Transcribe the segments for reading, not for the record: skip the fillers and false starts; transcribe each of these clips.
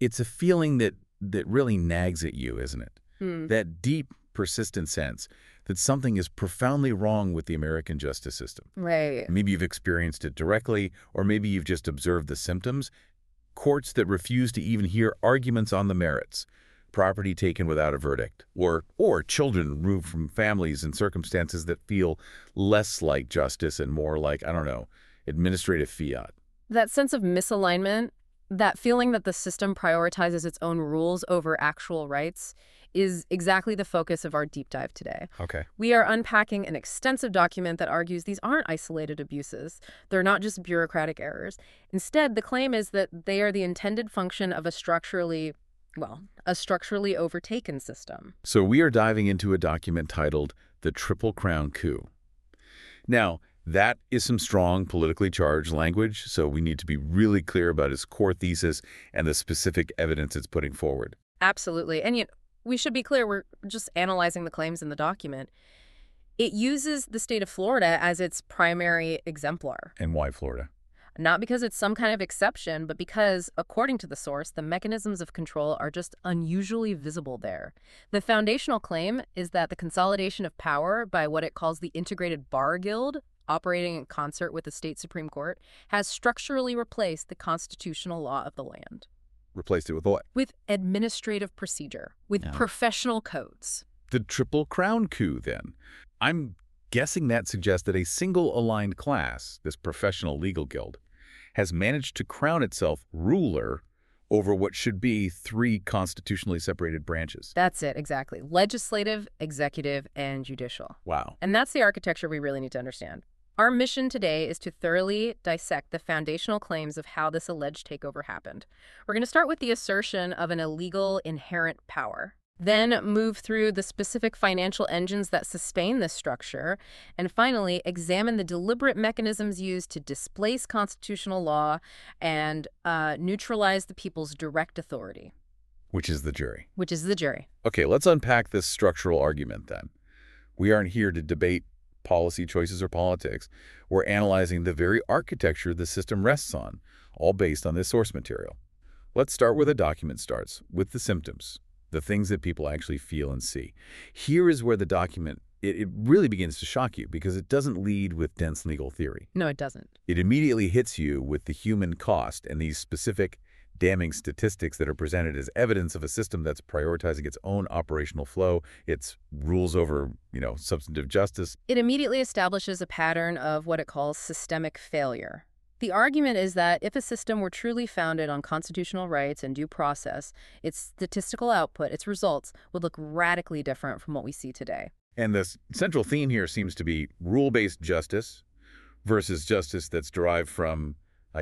It's a feeling that really nags at you, isn't it? Hmm. That deep, persistent sense that something is profoundly wrong with the American justice system. Right. Maybe you've experienced it directly, or maybe you've just observed the symptoms. Courts that refuse to even hear arguments on the merits, property taken without a verdict, or children removed from families in circumstances that feel less like justice and more like, I don't know, administrative fiat. That sense of misalignment, that feeling that the system prioritizes its own rules over actual rights, is exactly the focus of our deep dive today. Okay. We are unpacking an extensive document that argues these aren't isolated abuses. They're not just bureaucratic errors. Instead, the claim is that they are the intended function of a structurally overtaken system. So we are diving into a document titled The Triple Crown Coup. Now, that is some strong politically charged language, so we need to be really clear about its core thesis and the specific evidence it's putting forward. Absolutely. And we should be clear, we're just analyzing the claims in the document. It uses the state of Florida as its primary exemplar. And why Florida? Not because it's some kind of exception, but because, according to the source, the mechanisms of control are just unusually visible there. The foundational claim is that the consolidation of power by what it calls the Integrated Bar Guild, operating in concert with the state Supreme Court, has structurally replaced the constitutional law of the land. Replaced it with what? With administrative procedure, with professional codes. The Triple Crown Coup, then. I'm guessing that suggests that a single aligned class, this professional legal guild, has managed to crown itself ruler over what should be three constitutionally separated branches. That's it, exactly. Legislative, executive, and judicial. Wow. And that's the architecture we really need to understand. Our mission today is to thoroughly dissect the foundational claims of how this alleged takeover happened. We're going to start with the assertion of an illegal inherent power, then move through the specific financial engines that sustain this structure, and finally examine the deliberate mechanisms used to displace constitutional law and neutralize the people's direct authority. Which is the jury. Which is the jury. Okay, let's unpack this structural argument then. We aren't here to debate policy choices or politics. We're analyzing the very architecture the system rests on, all based on this source material. Let's start where the document starts, with the symptoms, the things that people actually feel and see. Here is where the document, it really begins to shock you because it doesn't lead with dense legal theory. No, it doesn't. It immediately hits you with the human cost and these specific damning statistics that are presented as evidence of a system that's prioritizing its own operational flow, its rules over, substantive justice. It immediately establishes a pattern of what it calls systemic failure. The argument is that if a system were truly founded on constitutional rights and due process, its statistical output, its results, would look radically different from what we see today. And the central theme here seems to be rule-based justice versus justice that's derived from,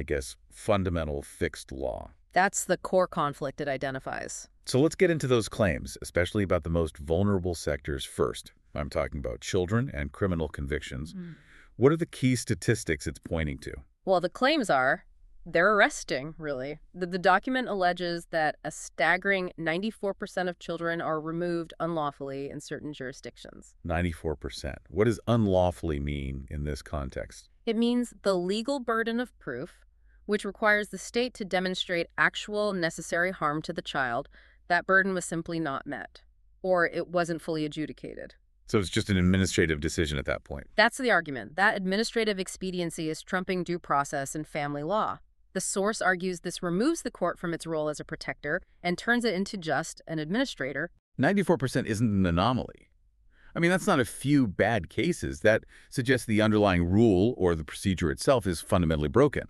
fundamental fixed law. That's the core conflict it identifies. So let's get into those claims, especially about the most vulnerable sectors first. I'm talking about children and criminal convictions. What are the key statistics it's pointing to? Well, the claims are, they're arresting, really. The document alleges that a staggering 94% of children are removed unlawfully in certain jurisdictions. 94%. What does unlawfully mean in this context? It means the legal burden of proof, which requires the state to demonstrate actual necessary harm to the child. That burden was simply not met, or it wasn't fully adjudicated. So it's just an administrative decision at that point. That's the argument. That administrative expediency is trumping due process and family law. The source argues this removes the court from its role as a protector and turns it into just an administrator. 94% isn't an anomaly. I mean, that's not a few bad cases. That suggests the underlying rule or the procedure itself is fundamentally broken,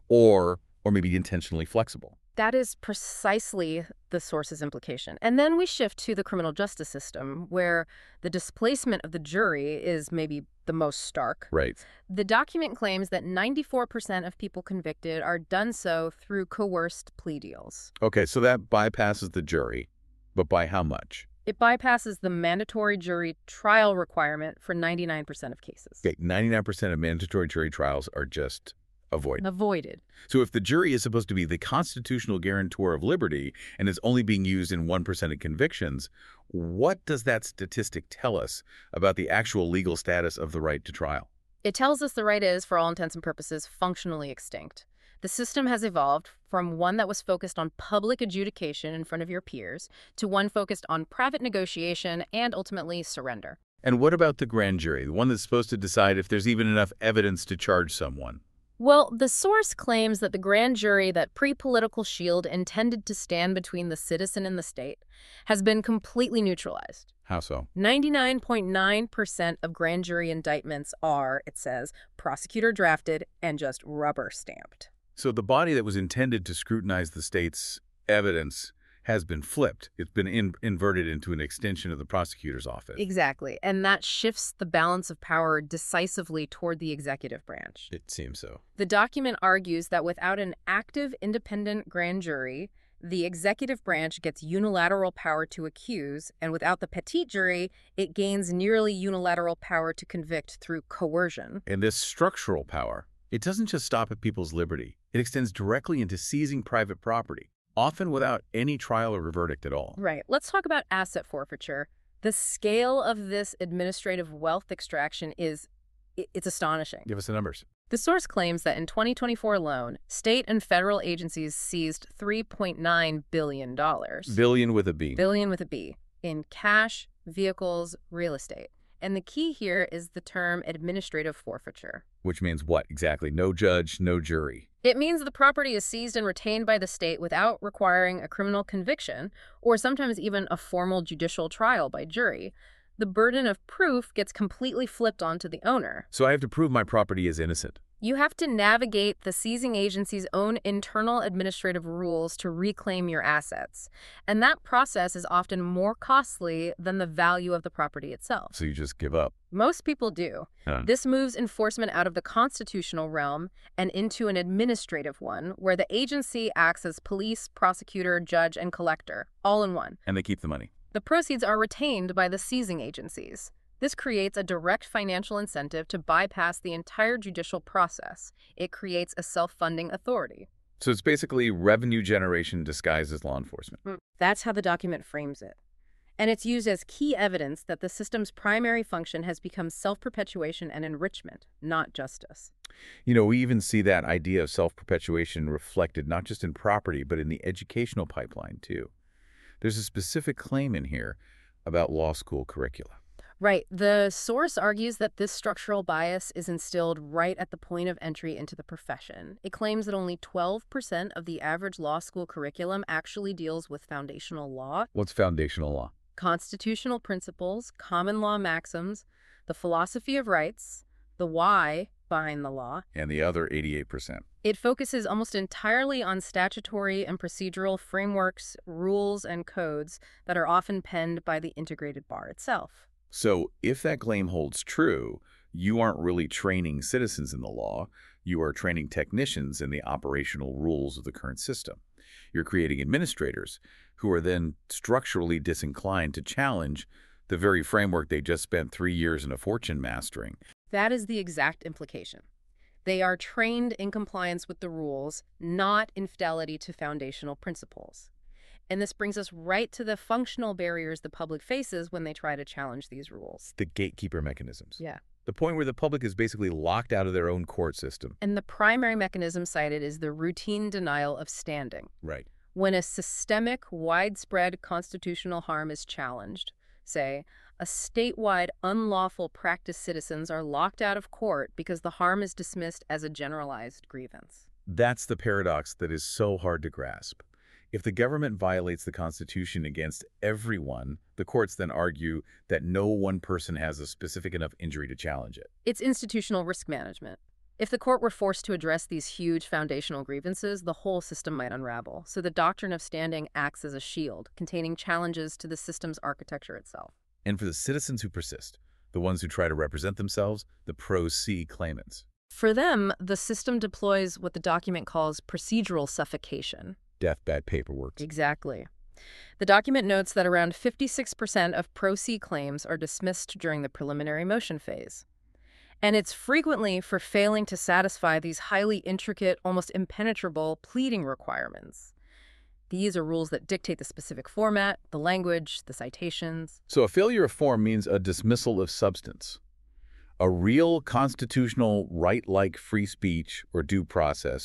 or maybe intentionally flexible. That is precisely the source's implication. And then we shift to the criminal justice system, where the displacement of the jury is maybe the most stark. Right. The document claims that 94% of people convicted are done so through coerced plea deals. Okay, so that bypasses the jury, but by how much? It bypasses the mandatory jury trial requirement for 99% of cases. Okay, 99% of mandatory jury trials are just avoided. So if the jury is supposed to be the constitutional guarantor of liberty and is only being used in 1% of convictions, what does that statistic tell us about the actual legal status of the right to trial? It tells us the right is, for all intents and purposes, functionally extinct. The system has evolved from one that was focused on public adjudication in front of your peers to one focused on private negotiation and ultimately surrender. And what about the grand jury, the one that's supposed to decide if there's even enough evidence to charge someone? Well, the source claims that the grand jury that pre-political shield intended to stand between the citizen and the state has been completely neutralized. How so? 99.9% of grand jury indictments are, it says, prosecutor drafted and just rubber stamped. So the body that was intended to scrutinize the state's evidence has been flipped. It's been inverted into an extension of the prosecutor's office. Exactly. And that shifts the balance of power decisively toward the executive branch. It seems so. The document argues that without an active, independent grand jury, the executive branch gets unilateral power to accuse, and without the petit jury, it gains nearly unilateral power to convict through coercion. And this structural power, it doesn't just stop at people's liberty. It extends directly into seizing private property, often without any trial or verdict at all. Right. Let's talk about asset forfeiture. The scale of this administrative wealth extraction it's astonishing. Give us the numbers. The source claims that in 2024 alone, state and federal agencies seized $3.9 billion. Billion with a B. Billion with a B. In cash, vehicles, real estate. And the key here is the term administrative forfeiture. Which means what exactly? No judge, no jury. It means the property is seized and retained by the state without requiring a criminal conviction, or sometimes even a formal judicial trial by jury. The burden of proof gets completely flipped onto the owner. So I have to prove my property is innocent. You have to navigate the seizing agency's own internal administrative rules to reclaim your assets. And that process is often more costly than the value of the property itself. So you just give up. Most people do. This moves enforcement out of the constitutional realm and into an administrative one, where the agency acts as police, prosecutor, judge, and collector, all in one. And they keep the money. The proceeds are retained by the seizing agencies. This creates a direct financial incentive to bypass the entire judicial process. It creates a self-funding authority. So it's basically revenue generation disguised as law enforcement. That's how the document frames it. And it's used as key evidence that the system's primary function has become self-perpetuation and enrichment, not justice. You know, we even see that idea of self-perpetuation reflected not just in property, but in the educational pipeline, too. There's a specific claim in here about law school curricula. Right. The source argues that this structural bias is instilled right at the point of entry into the profession. It claims that only 12% of the average law school curriculum actually deals with foundational law. What's foundational law? Constitutional principles, common law maxims, the philosophy of rights, the why behind the law. And the other 88%. It focuses almost entirely on statutory and procedural frameworks, rules, and codes that are often penned by the integrated bar itself. So if that claim holds true, you aren't really training citizens in the law. You are training technicians in the operational rules of the current system. You're creating administrators who are then structurally disinclined to challenge the very framework they just spent 3 years in a fortune mastering. That is the exact implication. They are trained in compliance with the rules, not in fidelity to foundational principles. And this brings us right to the functional barriers the public faces when they try to challenge these rules. The gatekeeper mechanisms. Yeah. The point where the public is basically locked out of their own court system. And the primary mechanism cited is the routine denial of standing. Right. When a systemic, widespread constitutional harm is challenged, say, a statewide unlawful practice citizens are locked out of court because the harm is dismissed as a generalized grievance. That's the paradox that is so hard to grasp. If the government violates the Constitution against everyone, the courts then argue that no one person has a specific enough injury to challenge it. It's institutional risk management. If the court were forced to address these huge foundational grievances, the whole system might unravel. So the doctrine of standing acts as a shield, containing challenges to the system's architecture itself. And for the citizens who persist, the ones who try to represent themselves, the pro se claimants. For them, the system deploys what the document calls procedural suffocation. Deathbed paperwork. Exactly. The document notes that around 56% of pro se claims are dismissed during the preliminary motion phase. And it's frequently for failing to satisfy these highly intricate, almost impenetrable pleading requirements. These are rules that dictate the specific format, the language, the citations. So a failure of form means a dismissal of substance. A real constitutional right like free speech or due process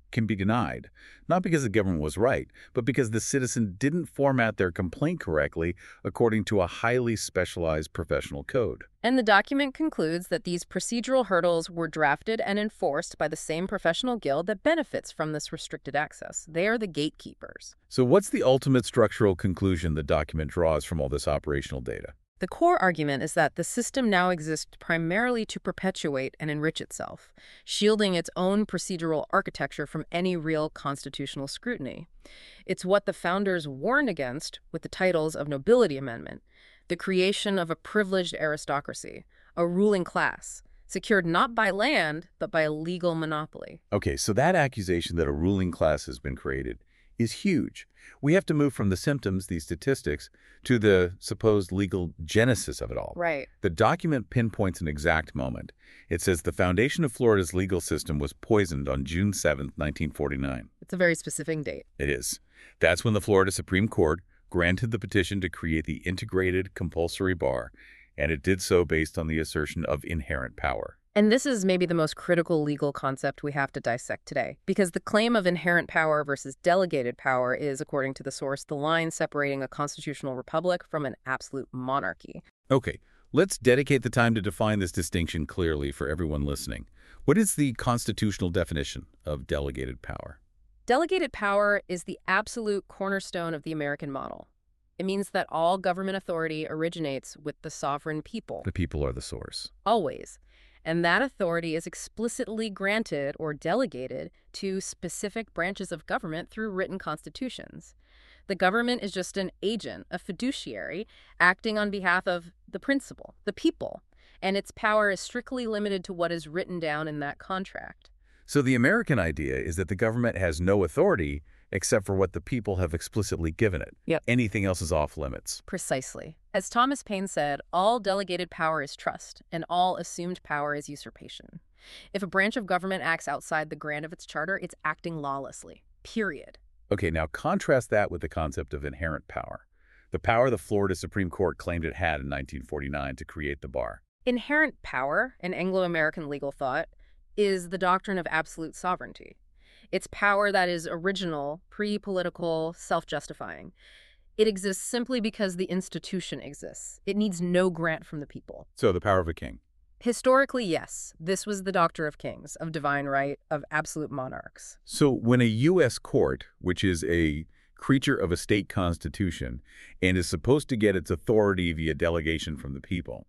can be denied, not because the government was right, but because the citizen didn't format their complaint correctly according to a highly specialized professional code. And the document concludes that these procedural hurdles were drafted and enforced by the same professional guild that benefits from this restricted access. They are the gatekeepers. So what's the ultimate structural conclusion the document draws from all this operational data? The core argument is that the system now exists primarily to perpetuate and enrich itself, shielding its own procedural architecture from any real constitutional scrutiny. It's what the founders warned against with the titles of Nobility Amendment, the creation of a privileged aristocracy, a ruling class, secured not by land, but by a legal monopoly. Okay, so that accusation that a ruling class has been created is huge. We have to move from the symptoms, these statistics, to the supposed legal genesis of it all. Right. The document pinpoints an exact moment. It says the foundation of Florida's legal system was poisoned on June 7, 1949. It's a very specific date. It is. That's when the Florida Supreme Court granted the petition to create the integrated compulsory bar, and it did so based on the assertion of inherent power. And this is maybe the most critical legal concept we have to dissect today, because the claim of inherent power versus delegated power is, according to the source, the line separating a constitutional republic from an absolute monarchy. Okay, let's dedicate the time to define this distinction clearly for everyone listening. What is the constitutional definition of delegated power? Delegated power is the absolute cornerstone of the American model. It means that all government authority originates with the sovereign people. The people are the source. Always. And that authority is explicitly granted or delegated to specific branches of government through written constitutions. The government is just an agent, a fiduciary, acting on behalf of the principal, the people, and its power is strictly limited to what is written down in that contract. So the American idea is that the government has no authority except for what the people have explicitly given it. Yep. Anything else is off limits. Precisely. As Thomas Paine said, all delegated power is trust, and all assumed power is usurpation. If a branch of government acts outside the grant of its charter, it's acting lawlessly. Period. Okay, now contrast that with the concept of inherent power, the power the Florida Supreme Court claimed it had in 1949 to create the bar. Inherent power, in Anglo-American legal thought, is the doctrine of absolute sovereignty. It's power that is original, pre-political, self-justifying. It exists simply because the institution exists. It needs no grant from the people. So the power of a king. Historically, yes. This was the doctor of kings, of divine right, of absolute monarchs. So when a U.S. court, which is a creature of a state constitution and is supposed to get its authority via delegation from the people,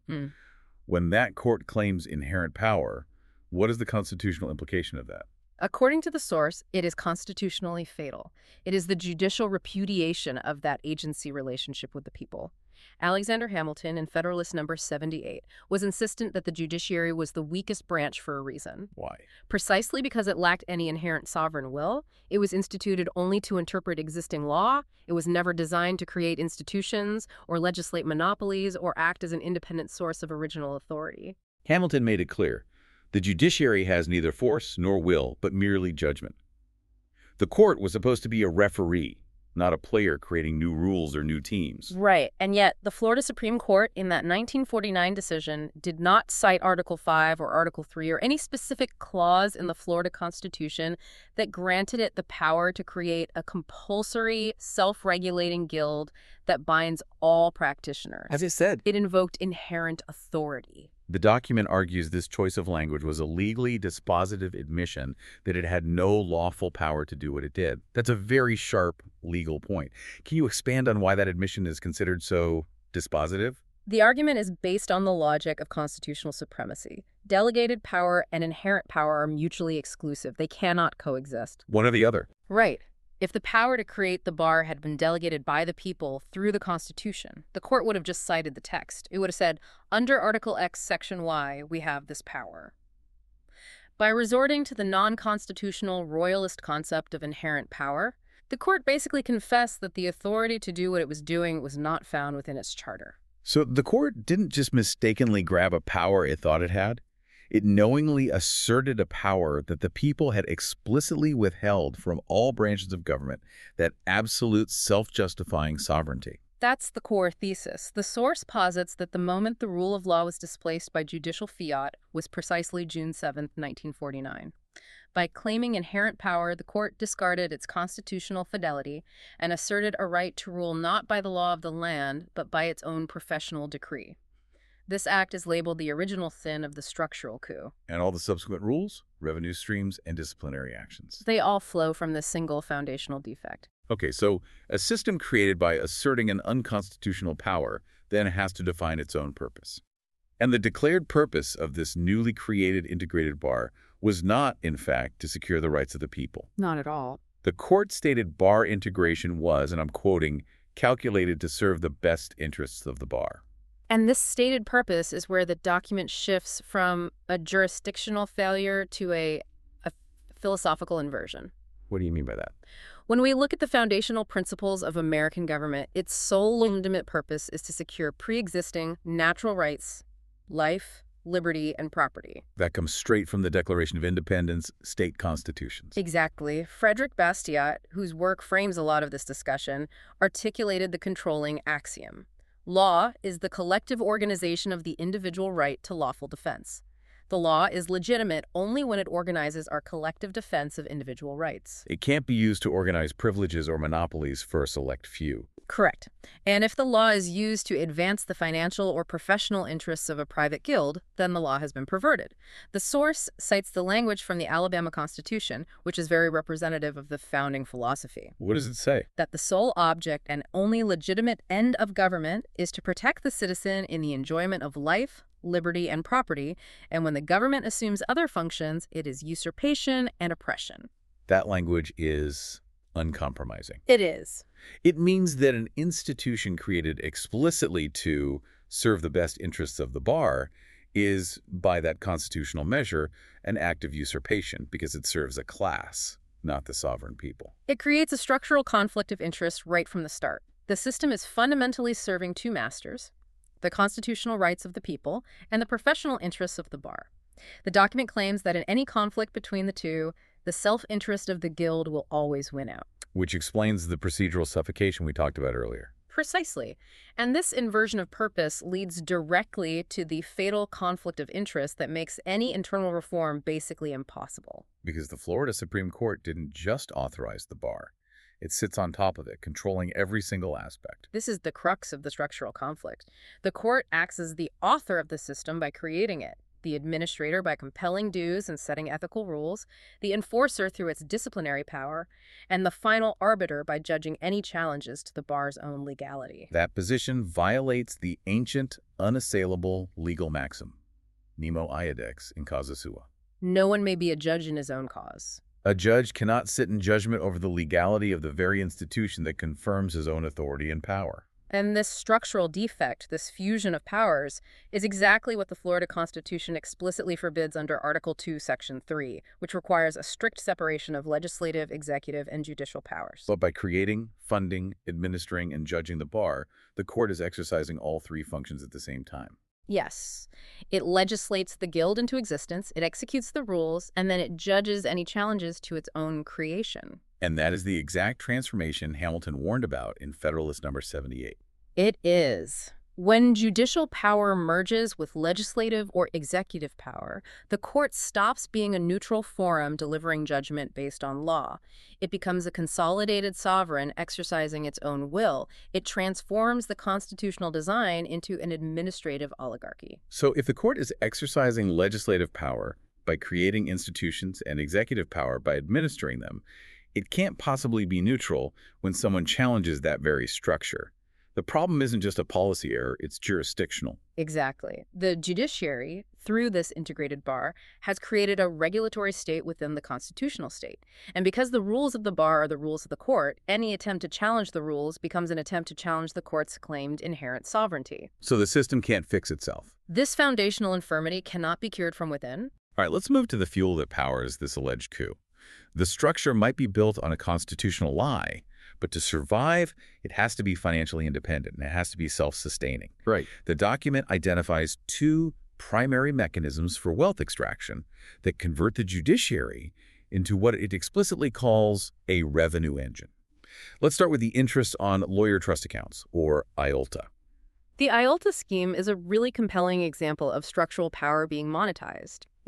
when that court claims inherent power, what is the constitutional implication of that? According to the source, it is constitutionally fatal. It is the judicial repudiation of that agency relationship with the people. Alexander Hamilton, in Federalist No. 78, was insistent that the judiciary was the weakest branch for a reason. Why? Precisely because it lacked any inherent sovereign will. It was instituted only to interpret existing law. It was never designed to create institutions or legislate monopolies or act as an independent source of original authority. Hamilton made it clear. The judiciary has neither force nor will, but merely judgment. The court was supposed to be a referee, not a player creating new rules or new teams. Right, and yet the Florida Supreme Court in that 1949 decision did not cite Article 5 or Article 3 or any specific clause in the Florida Constitution that granted it the power to create a compulsory, self-regulating guild that binds all practitioners. As I said, It invoked inherent authority. the document argues this choice of language was a legally dispositive admission that it had no lawful power to do what it did. That's a very sharp legal point. Can you expand on why that admission is considered so dispositive? The argument is based on the logic of constitutional supremacy. Delegated power and inherent power are mutually exclusive. They cannot coexist. One or the other. Right. If the power to create the bar had been delegated by the people through the Constitution, the court would have just cited the text. It would have said, under Article X, Section Y, we have this power. By resorting to the non-constitutional royalist concept of inherent power, the court basically confessed that the authority to do what it was doing was not found within its charter. So the court didn't just mistakenly grab a power it thought it had. It knowingly asserted a power that the people had explicitly withheld from all branches of government, that absolute self-justifying sovereignty. That's the core thesis. The source posits that the moment the rule of law was displaced by judicial fiat was precisely June 7, 1949. By claiming inherent power, the court discarded its constitutional fidelity and asserted a right to rule not by the law of the land, but by its own professional decree. This act is labeled the original sin of the structural coup. And all the subsequent rules, revenue streams, and disciplinary actions. They all flow from this single foundational defect. Okay, so a system created by asserting an unconstitutional power then has to define its own purpose. And the declared purpose of this newly created integrated bar was not, in fact, to secure the rights of the people. Not at all. The court stated bar integration was, and I'm quoting, calculated to serve the best interests of the bar. And this stated purpose is where the document shifts from a jurisdictional failure to a philosophical inversion. What do you mean by that? When we look at the foundational principles of American government, its sole legitimate purpose is to secure pre-existing natural rights, life, liberty, and property. That comes straight from the Declaration of Independence, state constitutions. Exactly. Frederick Bastiat, whose work frames a lot of this discussion, articulated the controlling axiom. Law is the collective organization of the individual right to lawful defense. The law is legitimate only when it organizes our collective defense of individual rights. It can't be used to organize privileges or monopolies for a select few. Correct. And if the law is used to advance the financial or professional interests of a private guild, then the law has been perverted. The source cites the language from the Alabama Constitution, which is very representative of the founding philosophy. What does it say? That the sole object and only legitimate end of government is to protect the citizen in the enjoyment of life, liberty, and property, and when the government assumes other functions, it is usurpation and oppression. That language is uncompromising. It is. It means that an institution created explicitly to serve the best interests of the bar is, by that constitutional measure, an act of usurpation because it serves a class, not the sovereign people. It creates a structural conflict of interest right from the start. The system is fundamentally serving two masters, the constitutional rights of the people and the professional interests of the bar. The document claims that in any conflict between the two, the self-interest of the guild will always win out. Which explains the procedural suffocation we talked about earlier. Precisely. And this inversion of purpose leads directly to the fatal conflict of interest that makes any internal reform basically impossible. Because the Florida Supreme Court didn't just authorize the bar. It sits on top of it, controlling every single aspect. This is the crux of the structural conflict. The court acts as the author of the system by creating it, the administrator by compelling dues and setting ethical rules, the enforcer through its disciplinary power, and the final arbiter by judging any challenges to the bar's own legality. That position violates the ancient, unassailable legal maxim, nemo iadex in causa sua. No one may be a judge in his own cause. A judge cannot sit in judgment over the legality of the very institution that confirms his own authority and power. And this structural defect, this fusion of powers, is exactly what the Florida Constitution explicitly forbids under Article 2, Section 3, which requires a strict separation of legislative, executive, and judicial powers. But by creating, funding, administering, and judging the bar, the court is exercising all three functions at the same time. Yes. It legislates the guild into existence, it executes the rules, and then it judges any challenges to its own creation. And that is the exact transformation Hamilton warned about in Federalist Number 78. It is. When judicial power merges with legislative or executive power, the court stops being a neutral forum delivering judgment based on law. It becomes a consolidated sovereign exercising its own will. It transforms the constitutional design into an administrative oligarchy. So if the court is exercising legislative power by creating institutions and executive power by administering them, it can't possibly be neutral when someone challenges that very structure. The problem isn't just a policy error, it's jurisdictional. Exactly. The judiciary, through this integrated bar, has created a regulatory state within the constitutional state. And because the rules of the bar are the rules of the court, any attempt to challenge the rules becomes an attempt to challenge the court's claimed inherent sovereignty. So the system can't fix itself. This foundational infirmity cannot be cured from within. All right, let's move to the fuel that powers this alleged coup. The structure might be built on a constitutional lie, but to survive, it has to be financially independent and it has to be self-sustaining. Right. The document identifies two primary mechanisms for wealth extraction that convert the judiciary into what it explicitly calls a revenue engine. Let's start with the interest on lawyer trust accounts, or IOLTA. The IOLTA scheme is a really compelling example of structural power being monetized.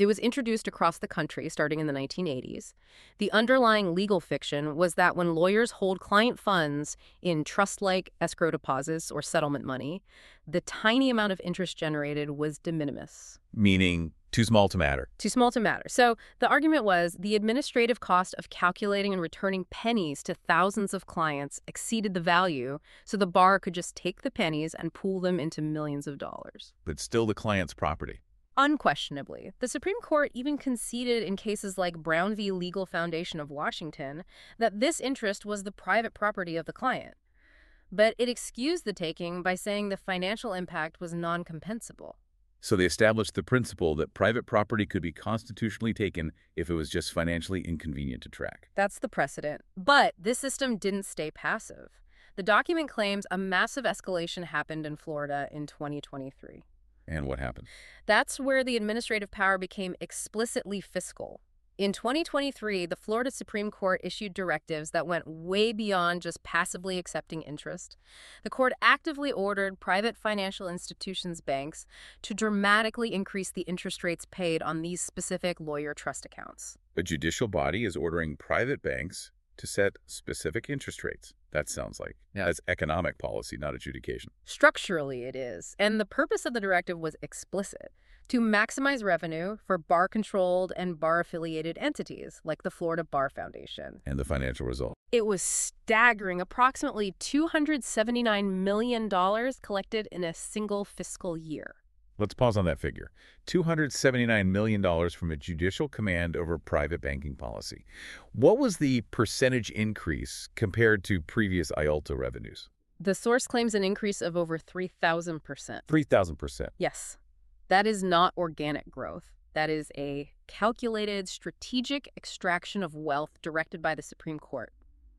It was introduced across the country starting in the 1980s. The underlying legal fiction was that when lawyers hold client funds in trust-like escrow deposits or settlement money, the tiny amount of interest generated was de minimis. Meaning too small to matter. Too small to matter. So the argument was the administrative cost of calculating and returning pennies to thousands of clients exceeded the value, so the bar could just take the pennies and pool them into millions of dollars. But still the client's property. Unquestionably. The Supreme Court even conceded in cases like Brown v. Legal Foundation of Washington that this interest was the private property of the client. But it excused the taking by saying the financial impact was non-compensable. So they established the principle that private property could be constitutionally taken if it was just financially inconvenient to track. That's the precedent. But this system didn't stay passive. The document claims a massive escalation happened in Florida in 2023. And what happened? That's where the administrative power became explicitly fiscal. In 2023, the Florida Supreme Court issued directives that went way beyond just passively accepting interest. The court actively ordered private financial institutions' banks to dramatically increase the interest rates paid on these specific lawyer trust accounts. A judicial body is ordering private banks to set specific interest rates. That sounds like that's economic policy, not adjudication. Structurally, it is. And the purpose of the directive was explicit: to maximize revenue for bar-controlled and bar-affiliated entities, like the Florida Bar Foundation. And the financial result? It was staggering. Approximately $279 million collected in a single fiscal year. Let's pause on that figure. $279 million from a judicial command over private banking policy. What was the percentage increase compared to previous IOLTA revenues? The source claims an increase of over 3,000%. 3,000%. Yes. That is not organic growth. That is a calculated, strategic extraction of wealth directed by the Supreme Court.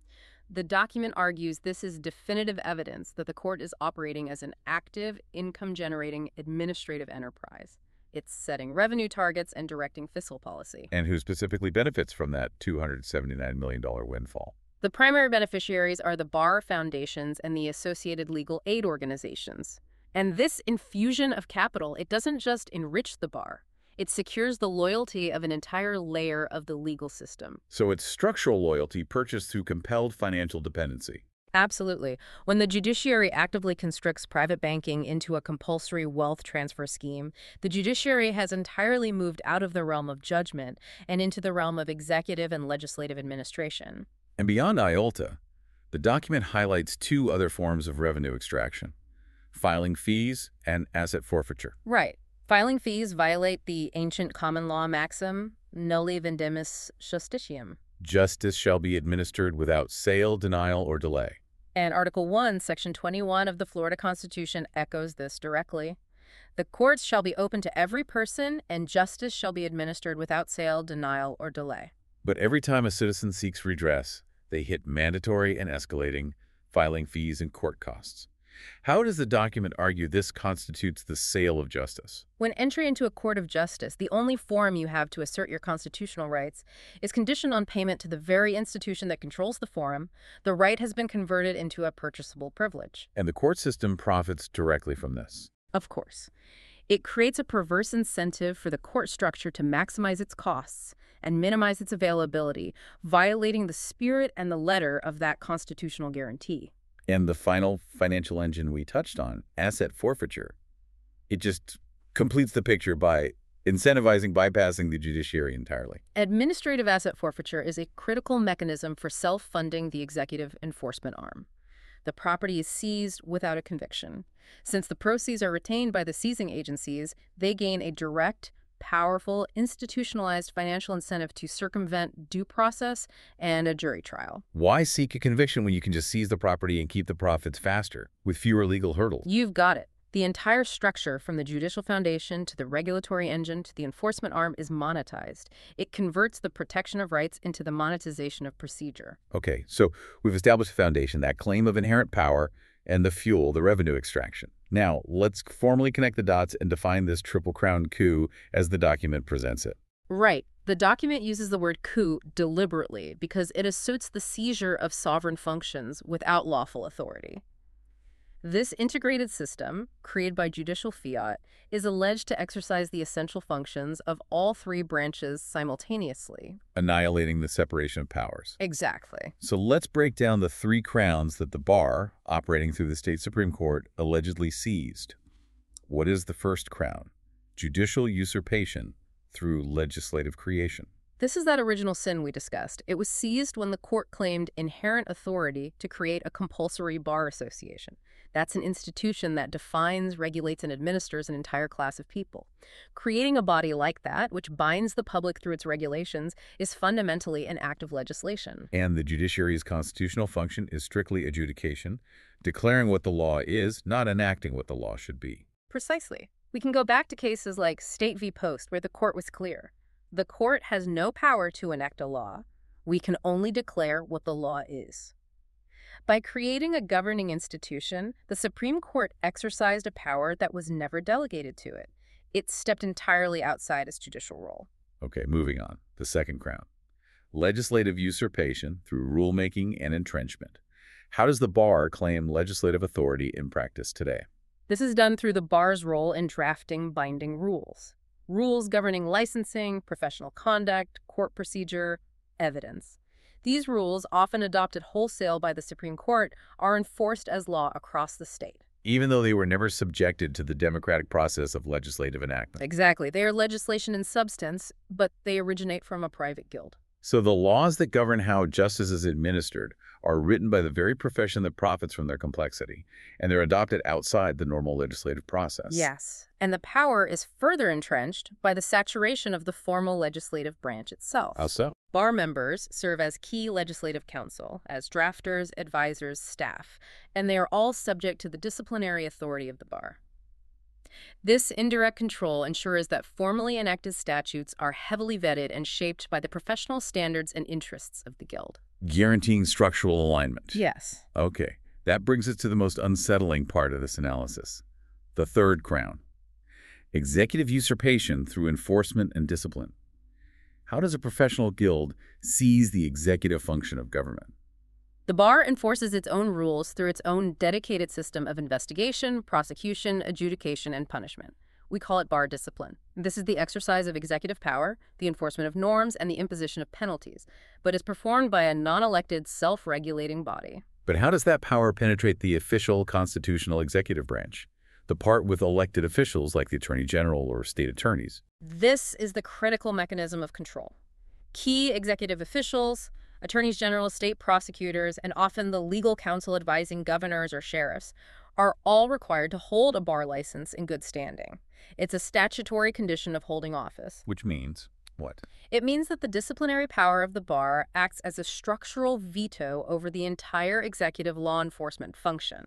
The document argues this is definitive evidence that the court is operating as an active, income-generating administrative enterprise. It's setting revenue targets and directing fiscal policy. And who specifically benefits from that $279 million windfall? The primary beneficiaries are the bar foundations and the associated legal aid organizations. And this infusion of capital, it doesn't just enrich the bar. It secures the loyalty of an entire layer of the legal system. So it's structural loyalty purchased through compelled financial dependency. Absolutely. When the judiciary actively constricts private banking into a compulsory wealth transfer scheme, the judiciary has entirely moved out of the realm of judgment and into the realm of executive and legislative administration. And beyond IOLTA, the document highlights two other forms of revenue extraction: filing fees and asset forfeiture. Right. Filing fees violate the ancient common law maxim, noli vendimus justitium. Justice shall be administered without sale, denial, or delay. And Article 1, Section 21 of the Florida Constitution echoes this directly. The courts shall be open to every person, and justice shall be administered without sale, denial, or delay. But every time a citizen seeks redress, they hit mandatory and escalating filing fees and court costs. How does the document argue this constitutes the sale of justice? When entry into a court of justice, the only forum you have to assert your constitutional rights is conditioned on payment to the very institution that controls the forum. The right has been converted into a purchasable privilege. And the court system profits directly from this. Of course. It creates a perverse incentive for the court structure to maximize its costs and minimize its availability, violating the spirit and the letter of that constitutional guarantee. And the final financial engine we touched on, asset forfeiture, it just completes the picture by incentivizing bypassing the judiciary entirely. Administrative asset forfeiture is a critical mechanism for self-funding the executive enforcement arm. The property is seized without a conviction. Since the proceeds are retained by the seizing agencies, they gain a direct, powerful, institutionalized financial incentive to circumvent due process and a jury trial. Why seek a conviction when you can just seize the property and keep the profits faster, with fewer legal hurdles? You've got it. The entire structure, from the judicial foundation to the regulatory engine to the enforcement arm, is monetized. It converts the protection of rights into the monetization of procedure. Okay, so we've established a foundation, that claim of inherent power, and the fuel, the revenue extraction. Now, let's formally connect the dots and define this Triple Crown coup as the document presents it. Right. The document uses the word coup deliberately because it asserts the seizure of sovereign functions without lawful authority. This integrated system, created by judicial fiat, is alleged to exercise the essential functions of all three branches simultaneously. Annihilating the separation of powers. Exactly. So let's break down the three crowns that the bar, operating through the state Supreme Court, allegedly seized. What is the first crown? Judicial usurpation through legislative creation. This is that original sin we discussed. It was seized when the court claimed inherent authority to create a compulsory bar association. That's an institution that defines, regulates, and administers an entire class of people. Creating a body like that, which binds the public through its regulations, is fundamentally an act of legislation. And the judiciary's constitutional function is strictly adjudication, declaring what the law is, not enacting what the law should be. Precisely. We can go back to cases like State v. Post, where the court was clear. The court has no power to enact a law. We can only declare what the law is. By creating a governing institution, the Supreme Court exercised a power that was never delegated to it. It stepped entirely outside its judicial role. Okay, moving on. The second crown. Legislative usurpation through rulemaking and entrenchment. How does the bar claim legislative authority in practice today? This is done through the bar's role in drafting binding rules. Rules governing licensing, professional conduct, court procedure, evidence. These rules, often adopted wholesale by the Supreme Court, are enforced as law across the state. Even though they were never subjected to the democratic process of legislative enactment. Exactly. They are legislation in substance, but they originate from a private guild. So the laws that govern how justice is administered are written by the very profession that profits from their complexity, and they're adopted outside the normal legislative process. Yes. And the power is further entrenched by the saturation of the formal legislative branch itself. How so? Bar members serve as key legislative counsel, as drafters, advisors, staff, and they are all subject to the disciplinary authority of the bar. This indirect control ensures that formally enacted statutes are heavily vetted and shaped by the professional standards and interests of the guild. Guaranteeing structural alignment. Yes. Okay, that brings us to the most unsettling part of this analysis. The third crown. Executive usurpation through enforcement and discipline. How does a professional guild seize the executive function of government? The bar enforces its own rules through its own dedicated system of investigation, prosecution, adjudication, and punishment. We call it bar discipline. This is the exercise of executive power, the enforcement of norms, and the imposition of penalties, but is performed by a non-elected, self-regulating body. But how does that power penetrate the official constitutional executive branch? The part with elected officials like the Attorney General or state attorneys. This is the critical mechanism of control. Key executive officials, attorneys general, state prosecutors, and often the legal counsel advising governors or sheriffs are all required to hold a bar license in good standing. It's a statutory condition of holding office. Which means what? It means that the disciplinary power of the bar acts as a structural veto over the entire executive law enforcement function.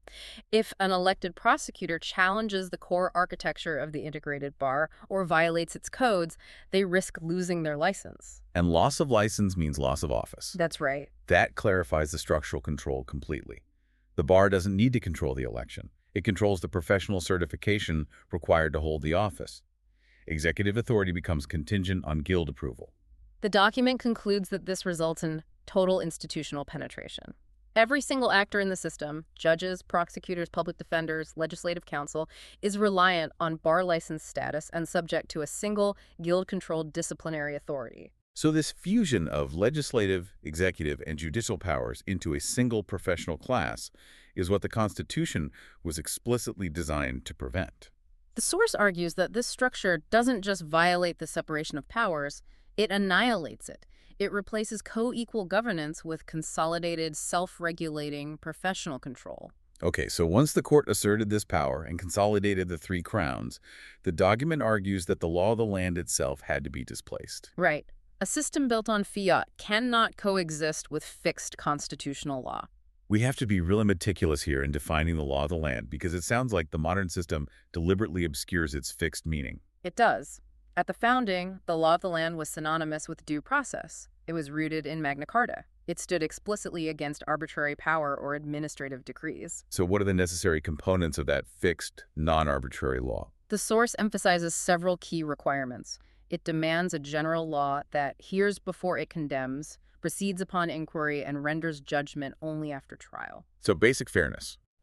If an elected prosecutor challenges the core architecture of the integrated bar or violates its codes, they risk losing their license. And loss of license means loss of office. That's right. That clarifies the structural control completely. The bar doesn't need to control the election. It controls the professional certification required to hold the office. Executive authority becomes contingent on guild approval. The document concludes that this results in total institutional penetration. Every single actor in the system, judges, prosecutors, public defenders, legislative counsel, is reliant on bar license status and subject to a single guild-controlled disciplinary authority. So this fusion of legislative, executive, and judicial powers into a single professional class is what the Constitution was explicitly designed to prevent. The source argues that this structure doesn't just violate the separation of powers, it annihilates it. It replaces co-equal governance with consolidated, self-regulating professional control. Okay, so once the court asserted this power and consolidated the three crowns, the document argues that the law of the land itself had to be displaced. Right. A system built on fiat cannot coexist with fixed constitutional law. We have to be really meticulous here in defining the law of the land because it sounds like the modern system deliberately obscures its fixed meaning. It does. At the founding, the law of the land was synonymous with due process. It was rooted in Magna Carta. It stood explicitly against arbitrary power or administrative decrees. So what are the necessary components of that fixed, non-arbitrary law? The source emphasizes several key requirements. It demands a general law that hears before it condemns, proceeds upon inquiry, and renders judgment only after trial. So basic fairness.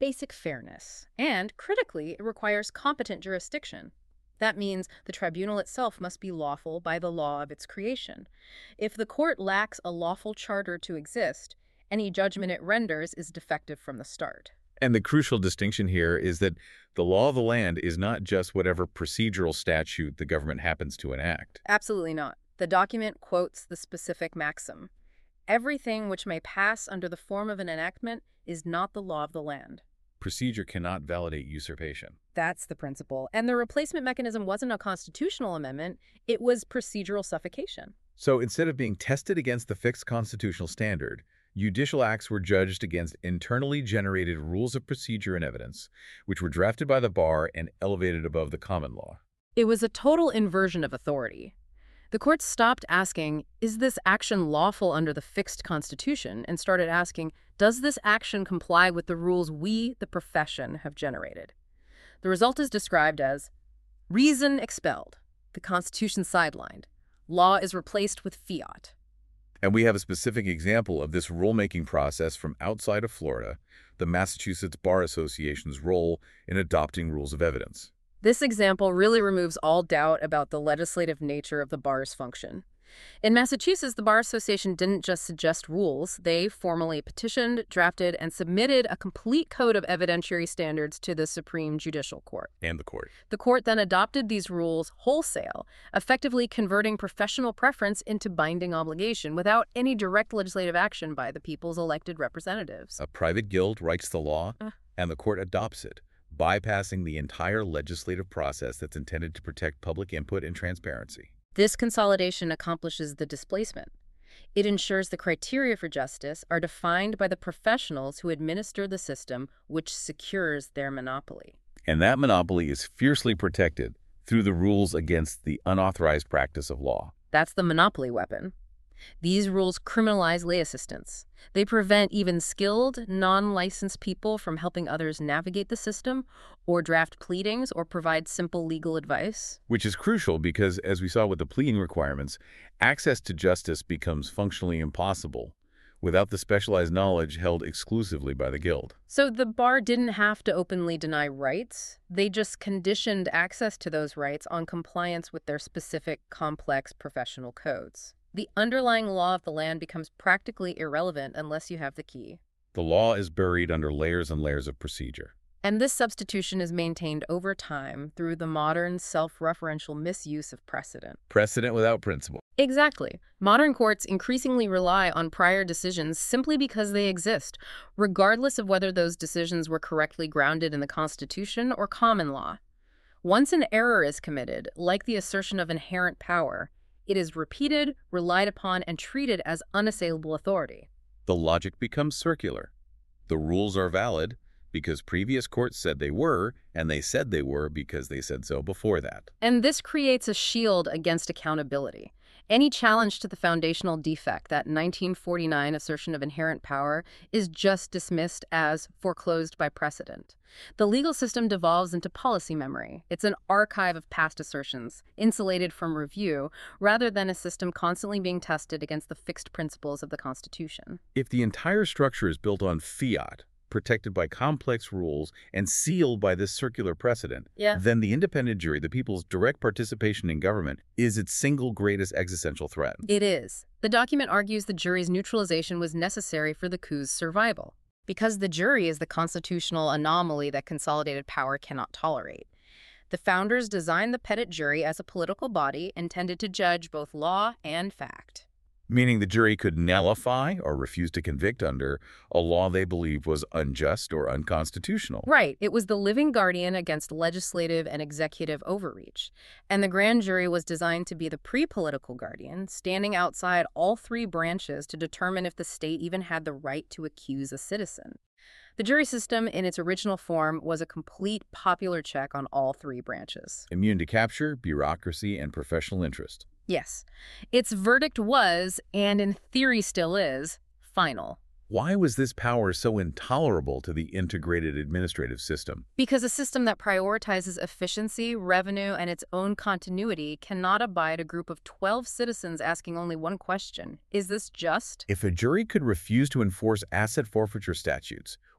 basic fairness. And, critically, it requires competent jurisdiction. That means the tribunal itself must be lawful by the law of its creation. If the court lacks a lawful charter to exist, any judgment it renders is defective from the start. And the crucial distinction here is that the law of the land is not just whatever procedural statute the government happens to enact. Absolutely not. The document quotes the specific maxim. Everything which may pass under the form of an enactment is not the law of the land. Procedure cannot validate usurpation. That's the principle. And the replacement mechanism wasn't a constitutional amendment, it was procedural suffocation. So instead of being tested against the fixed constitutional standard, judicial acts were judged against internally generated rules of procedure and evidence, which were drafted by the bar and elevated above the common law. It was a total inversion of authority. The court stopped asking, is this action lawful under the fixed constitution, and started asking, does this action comply with the rules we, the profession, have generated? The result is described as reason expelled, the Constitution sidelined, law is replaced with fiat. And we have a specific example of this rulemaking process from outside of Florida, the Massachusetts Bar Association's role in adopting rules of evidence. This example really removes all doubt about the legislative nature of the bar's function. In Massachusetts, the Bar Association didn't just suggest rules. They formally petitioned, drafted, and submitted a complete code of evidentiary standards to the Supreme Judicial Court. And the court. The court then adopted these rules wholesale, effectively converting professional preference into binding obligation without any direct legislative action by the people's elected representatives. A private guild writes the law, and the court adopts it, bypassing the entire legislative process that's intended to protect public input and transparency. This consolidation accomplishes the displacement. It ensures the criteria for justice are defined by the professionals who administer the system, which secures their monopoly. And that monopoly is fiercely protected through the rules against the unauthorized practice of law. That's the monopoly weapon. These rules criminalize lay assistance. They prevent even skilled, non-licensed people from helping others navigate the system or draft pleadings or provide simple legal advice. Which is crucial because, as we saw with the pleading requirements, access to justice becomes functionally impossible without the specialized knowledge held exclusively by the guild. So the bar didn't have to openly deny rights. They just conditioned access to those rights on compliance with their specific, complex professional codes. The underlying law of the land becomes practically irrelevant unless you have the key. The law is buried under layers and layers of procedure. And this substitution is maintained over time through the modern self-referential misuse of precedent. Precedent without principle. Exactly. Modern courts increasingly rely on prior decisions simply because they exist, regardless of whether those decisions were correctly grounded in the Constitution or common law. Once an error is committed, like the assertion of inherent power, it is repeated, relied upon, and treated as unassailable authority. The logic becomes circular. The rules are valid because previous courts said they were, and they said they were because they said so before that. And this creates a shield against accountability. Any challenge to the foundational defect, that 1949 assertion of inherent power, is just dismissed as foreclosed by precedent. The legal system devolves into policy memory. It's an archive of past assertions, insulated from review, rather than a system constantly being tested against the fixed principles of the Constitution. If the entire structure is built on fiat, protected by complex rules, and sealed by this circular precedent, then the independent jury, the people's direct participation in government, is its single greatest existential threat. It is. The document argues the jury's neutralization was necessary for the coup's survival, because the jury is the constitutional anomaly that consolidated power cannot tolerate. The founders designed the petit jury as a political body intended to judge both law and fact. Meaning the jury could nullify or refuse to convict under a law they believed was unjust or unconstitutional. Right. It was the living guardian against legislative and executive overreach. And the grand jury was designed to be the pre-political guardian, standing outside all three branches to determine if the state even had the right to accuse a citizen. The jury system in its original form was a complete popular check on all three branches. Immune to capture, bureaucracy, and professional interest. Yes. Its verdict was, and in theory still is, final. Why was this power so intolerable to the integrated administrative system? Because a system that prioritizes efficiency, revenue, and its own continuity cannot abide a group of 12 citizens asking only one question: is this just? If a jury could refuse to enforce asset forfeiture statutes,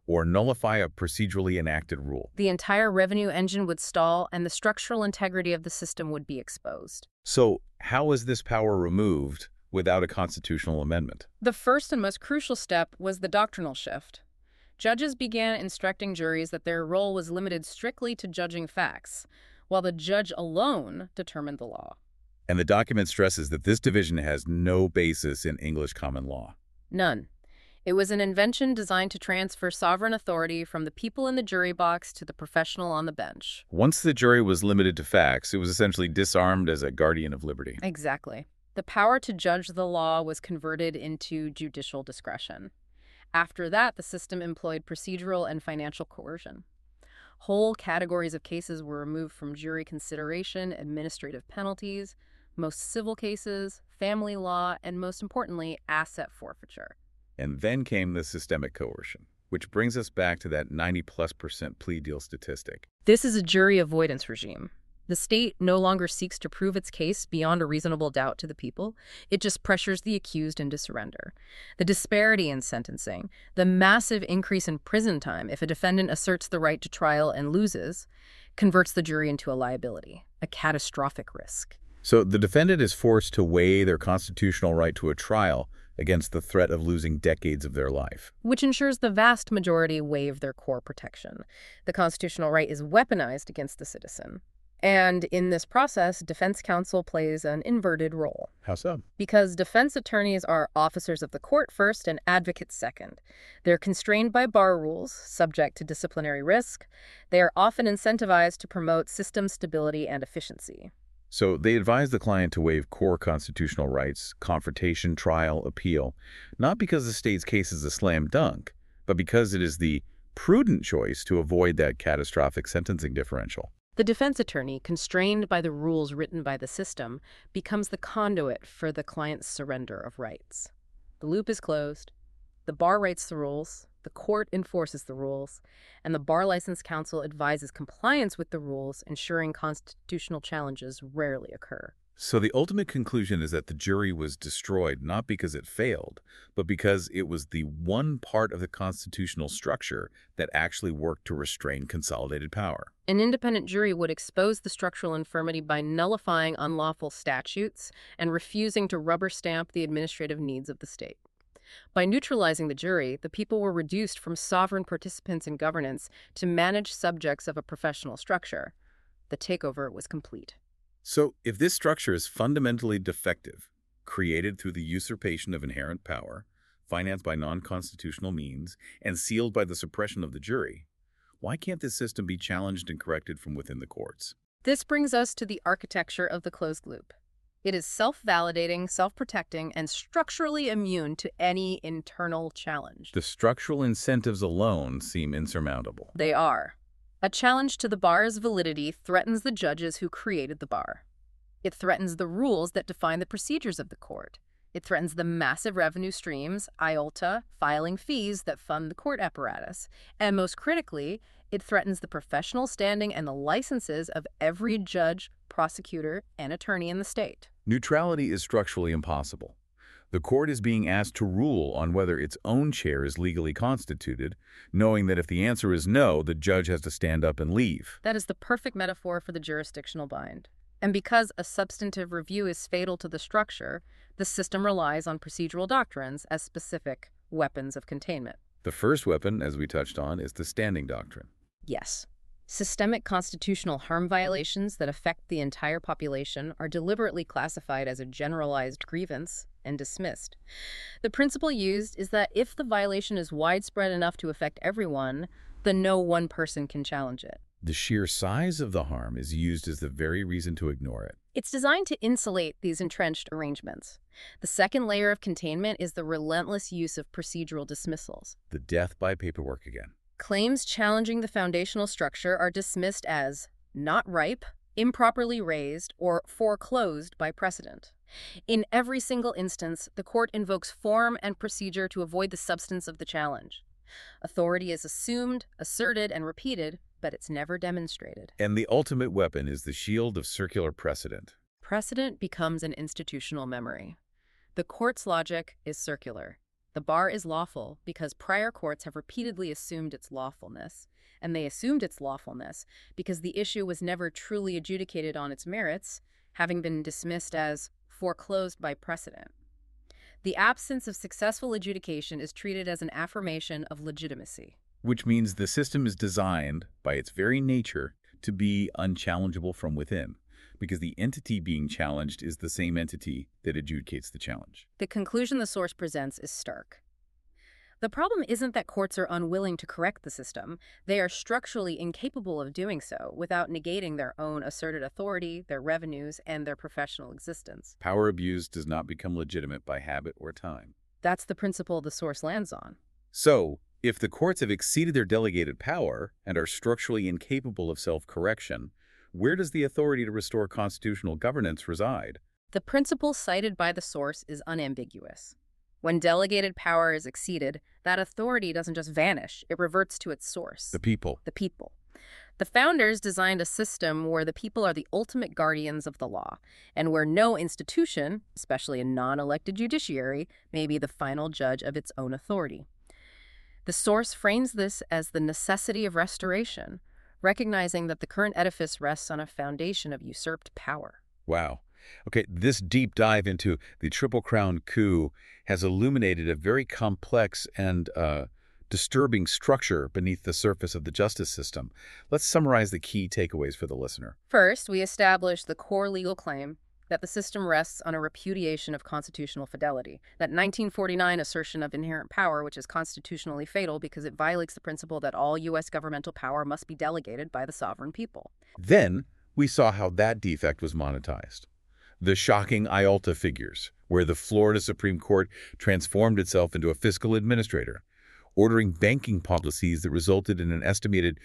or nullify a procedurally enacted rule. The entire revenue engine would stall, and the structural integrity of the system would be exposed. So how is this power removed without a constitutional amendment? The first and most crucial step was the doctrinal shift. Judges began instructing juries that their role was limited strictly to judging facts, while the judge alone determined the law. And the document stresses that this division has no basis in English common law. None. It was an invention designed to transfer sovereign authority from the people in the jury box to the professional on the bench. Once the jury was limited to facts, it was essentially disarmed as a guardian of liberty. Exactly. The power to judge the law was converted into judicial discretion. After that, the system employed procedural and financial coercion. Whole categories of cases were removed from jury consideration: administrative penalties, most civil cases, family law, and most importantly, asset forfeiture. And then came the systemic coercion, which brings us back to that 90+% plea deal statistic. This is a jury avoidance regime. The state no longer seeks to prove its case beyond a reasonable doubt to the people. It just pressures the accused into surrender. The disparity in sentencing, the massive increase in prison time if a defendant asserts the right to trial and loses, converts the jury into a liability, a catastrophic risk. So the defendant is forced to weigh their constitutional right to a trial against the threat of losing decades of their life. Which ensures the vast majority waive their core protection. The constitutional right is weaponized against the citizen. And in this process, defense counsel plays an inverted role. How so? Because defense attorneys are officers of the court first and advocates second. They're constrained by bar rules, subject to disciplinary risk. They are often incentivized to promote system stability and efficiency. So they advise the client to waive core constitutional rights, confrontation, trial, appeal, not because the state's case is a slam dunk, but because it is the prudent choice to avoid that catastrophic sentencing differential. The defense attorney, constrained by the rules written by the system, becomes the conduit for the client's surrender of rights. The loop is closed. The bar writes the rules, the court enforces the rules, and the Bar License Council advises compliance with the rules, ensuring constitutional challenges rarely occur. So the ultimate conclusion is that the jury was destroyed not because it failed, but because it was the one part of the constitutional structure that actually worked to restrain consolidated power. An independent jury would expose the structural infirmity by nullifying unlawful statutes and refusing to rubber stamp the administrative needs of the state. By neutralizing the jury, the people were reduced from sovereign participants in governance to managed subjects of a professional structure. The takeover was complete. So if this structure is fundamentally defective, created through the usurpation of inherent power, financed by non-constitutional means, and sealed by the suppression of the jury, why can't this system be challenged and corrected from within the courts? This brings us to the architecture of the closed loop. It is self-validating, self-protecting, and structurally immune to any internal challenge. The structural incentives alone seem insurmountable. They are. A challenge to the bar's validity threatens the judges who created the bar. It threatens the rules that define the procedures of the court. It threatens the massive revenue streams, IOLTA, filing fees that fund the court apparatus. And most critically, it threatens the professional standing and the licenses of every judge, prosecutor, and attorney in the state. Neutrality is structurally impossible. The court is being asked to rule on whether its own chair is legally constituted, knowing that if the answer is no, the judge has to stand up and leave. That is the perfect metaphor for the jurisdictional bind. And because a substantive review is fatal to the structure, the system relies on procedural doctrines as specific weapons of containment. The first weapon, as we touched on, is the standing doctrine. Yes. Systemic constitutional harm violations that affect the entire population are deliberately classified as a generalized grievance and dismissed. The principle used is that if the violation is widespread enough to affect everyone, then no one person can challenge it. The sheer size of the harm is used as the very reason to ignore it. It's designed to insulate these entrenched arrangements. The second layer of containment is the relentless use of procedural dismissals. The death by paperwork again. Claims challenging the foundational structure are dismissed as not ripe, improperly raised, or foreclosed by precedent. In every single instance, the court invokes form and procedure to avoid the substance of the challenge. Authority is assumed, asserted, and repeated, but it's never demonstrated. And the ultimate weapon is the shield of circular precedent. Precedent becomes an institutional memory. The court's logic is circular. The bar is lawful because prior courts have repeatedly assumed its lawfulness, and they assumed its lawfulness because the issue was never truly adjudicated on its merits, having been dismissed as foreclosed by precedent. The absence of successful adjudication is treated as an affirmation of legitimacy. Which means the system is designed, by its very nature, to be unchallengeable from within, because the entity being challenged is the same entity that adjudicates the challenge. The conclusion the source presents is stark. The problem isn't that courts are unwilling to correct the system. They are structurally incapable of doing so without negating their own asserted authority, their revenues, and their professional existence. Power abuse does not become legitimate by habit or time. That's the principle the source lands on. So, if the courts have exceeded their delegated power and are structurally incapable of self-correction, where does the authority to restore constitutional governance reside? The principle cited by the source is unambiguous. When delegated power is exceeded, that authority doesn't just vanish, it reverts to its source. The people. The people. The founders designed a system where the people are the ultimate guardians of the law, and where no institution, especially a non-elected judiciary, may be the final judge of its own authority. The source frames this as the necessity of restoration, recognizing that the current edifice rests on a foundation of usurped power. Wow. Okay, this deep dive into the Triple Crown coup has illuminated a very complex and disturbing structure beneath the surface of the justice system. Let's summarize the key takeaways for the listener. First, we established the core legal claim that the system rests on a repudiation of constitutional fidelity, that 1949 assertion of inherent power, which is constitutionally fatal because it violates the principle that all U.S. governmental power must be delegated by the sovereign people. Then, we saw how that defect was monetized. The shocking IALTA figures, where the Florida Supreme Court transformed itself into a fiscal administrator, ordering banking policies that resulted in an estimated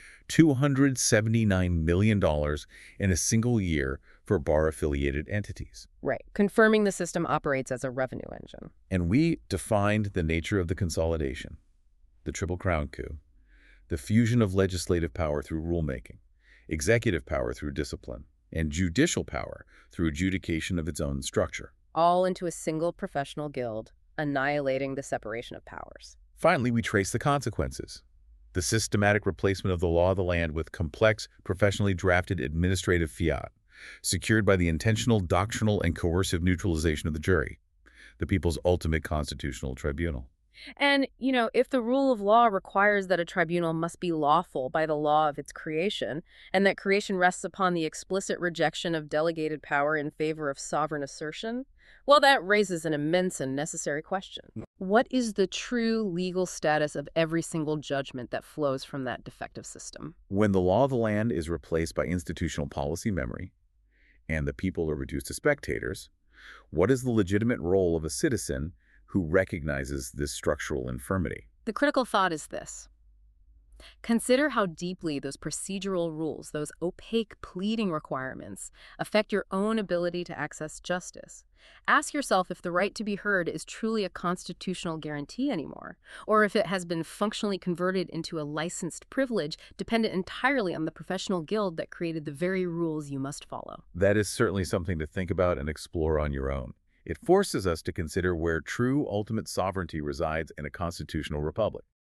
$279 million in a single year for bar-affiliated entities. Right, confirming the system operates as a revenue engine. And we defined the nature of the consolidation, the Triple Crown coup, the fusion of legislative power through rulemaking, executive power through discipline, and judicial power through adjudication of its own structure. All into a single professional guild, annihilating the separation of powers. Finally, we trace the consequences. The systematic replacement of the law of the land with complex, professionally drafted administrative fiat, secured by the intentional, doctrinal, and coercive neutralization of the jury, the people's ultimate constitutional tribunal. And, if the rule of law requires that a tribunal must be lawful by the law of its creation, and that creation rests upon the explicit rejection of delegated power in favor of sovereign assertion, well, that raises an immense and necessary question. What is the true legal status of every single judgment that flows from that defective system? When the law of the land is replaced by institutional policy memory, and the people are reduced to spectators, what is the legitimate role of a citizen who recognizes this structural infirmity? The critical thought is this. Consider how deeply those procedural rules, those opaque pleading requirements, affect your own ability to access justice. Ask yourself if the right to be heard is truly a constitutional guarantee anymore, or if it has been functionally converted into a licensed privilege dependent entirely on the professional guild that created the very rules you must follow. That is certainly something to think about and explore on your own. It forces us to consider where true ultimate sovereignty resides in a constitutional republic.